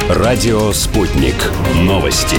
Радио «Спутник». Новости.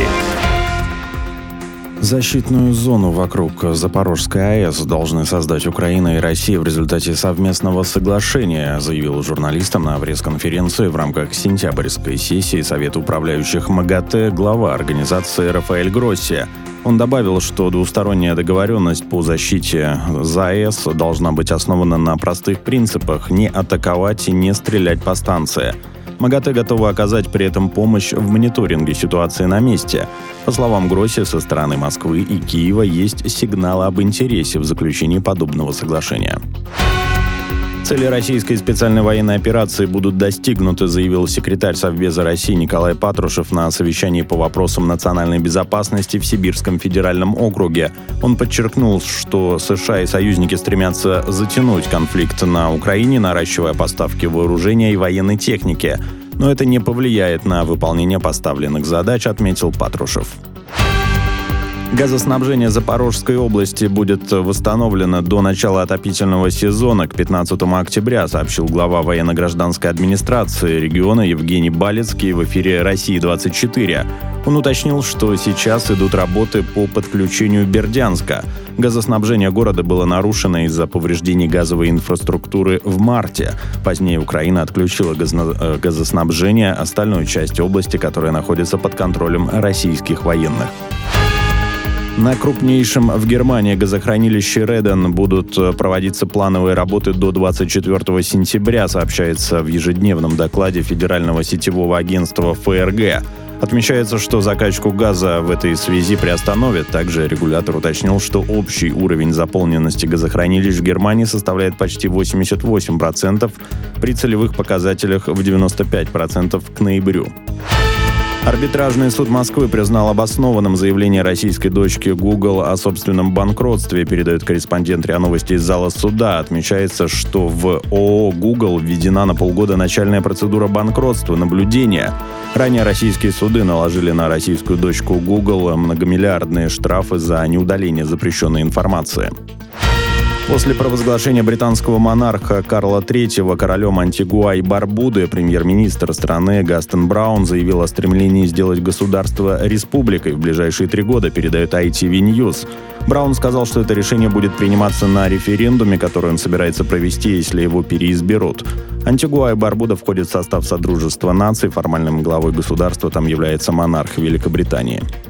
Защитную зону вокруг Запорожской АЭС должны создать Украина и Россия в результате совместного соглашения, заявил журналистам на пресс-конференции в рамках сентябрьской сессии Совета управляющих МАГАТЭ глава организации Рафаэль Гросси. Он добавил, что двусторонняя договоренность по защите ЗАЭС должна быть основана на простых принципах: не атаковать и не стрелять по станции. МАГАТЭ готова оказать при этом помощь в мониторинге ситуации на месте. По словам Гросси, со стороны Москвы и Киева есть сигналы об интересе в заключении подобного соглашения. Цели российской специальной военной операции будут достигнуты, заявил секретарь Совбеза России Николай Патрушев на совещании по вопросам национальной безопасности в Сибирском федеральном округе. Он подчеркнул, что США и союзники стремятся затянуть конфликт на Украине, наращивая поставки вооружения и военной техники. Но это не повлияет на выполнение поставленных задач, отметил Патрушев. Газоснабжение Запорожской области будет восстановлено до начала отопительного сезона к 15 октября, сообщил глава военно-гражданской администрации региона Евгений Балецкий в эфире «России-24». Он уточнил, что сейчас идут работы по подключению Бердянска. Газоснабжение города было нарушено из-за повреждений газовой инфраструктуры в марте. Позднее Украина отключила газоснабжение остальной части области, которая находится под контролем российских военных. На крупнейшем в Германии газохранилище Реден будут проводиться плановые работы до 24 сентября, сообщается в ежедневном докладе Федерального сетевого агентства ФРГ. Отмечается, что закачку газа в этой связи приостановят. Также регулятор уточнил, что общий уровень заполненности газохранилищ в Германии составляет почти 88%, при целевых показателях в 95% к ноябрю. Арбитражный суд Москвы признал обоснованным заявление российской дочки Google о собственном банкротстве, передает корреспондент РИА Новости из зала суда. Отмечается, что в ООО Google введена на полгода начальная процедура банкротства, наблюдения. Ранее российские суды наложили на российскую дочку Google многомиллиардные штрафы за неудаление запрещенной информации. После провозглашения британского монарха Карла III королем Антигуа и Барбуды премьер-министр страны Гастон Браун заявил о стремлении сделать государство республикой в ближайшие 3 года, передает ITV News. Браун сказал, что это решение будет приниматься на референдуме, который он собирается провести, если его переизберут. Антигуа и Барбуда входят в состав Содружества наций. Формальным главой государства там является монарх Великобритании.